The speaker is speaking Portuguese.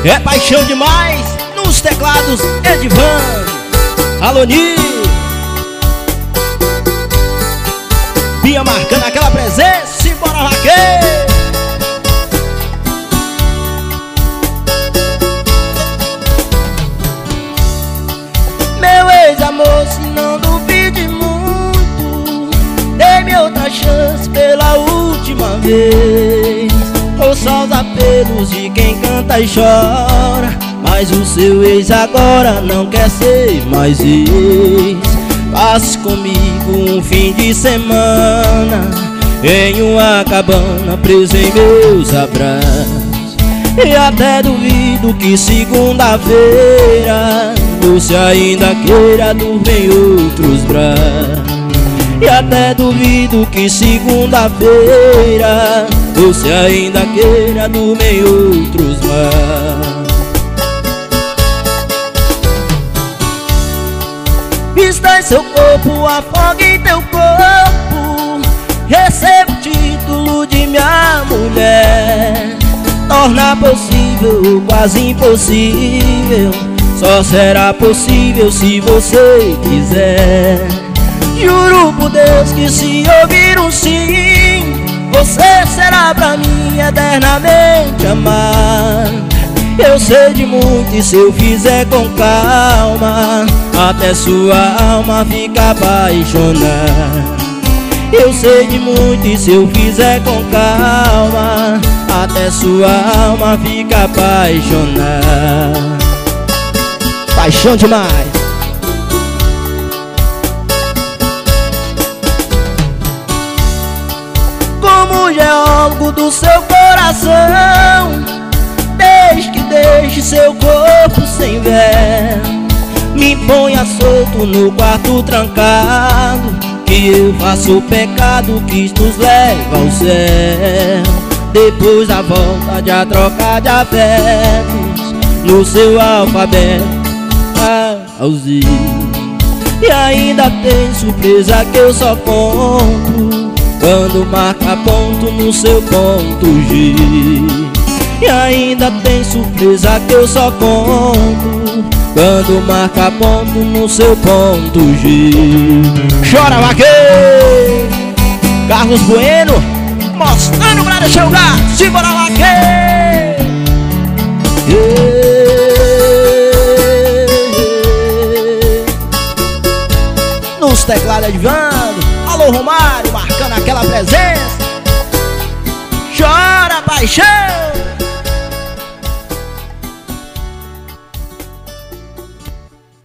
É paixão demais, nos teclados Edvan. Aloni Bia marcando aquela presença. Simbora, vaqueiro. Meu ex-amor, se não duvide muito, dê-me outra chance pela última vez. Ouça os apelos de quem canta e chora, mas o seu ex agora não quer ser mais ex. Passe comigo um fim de semana em uma cabana, preso em meus abraços. E até duvido que segunda-feira você ainda queira dormir em outros braços. E até duvido que segunda-feira você ainda queira dormir em outros braços. Vista em seu corpo, afogue em teu corpo, receba o título de minha mulher. Torna possível o quase impossível, só será possível se você quiser. Juro por Deus que se ouvir um sim, você será pra mim eternamente amar. Eu sei de muito e se eu fizer com calma, até sua alma fica apaixonada. Eu sei de muito e se eu fizer com calma, até sua alma fica apaixonada. Paixão demais. Como geólogo do seu coração, desde que deixe seu corpo sem véu, me ponha solto no quarto trancado, que eu faço o pecado que nos leva ao céu. Depois da volta de a troca de afetos, no seu alfabeto A ao Z. E ainda tem surpresa que eu só compro quando marca ponto no seu ponto G. E ainda tem surpresa que eu só compro quando marca ponto no seu ponto G. Chora, vaqueiro. Carlos Bueno mostrando pra deixar o lugar. Simbora, vaqueiro. Nos teclados Edvan. Alô, Romário marcando aquela presença. Chora, paixão.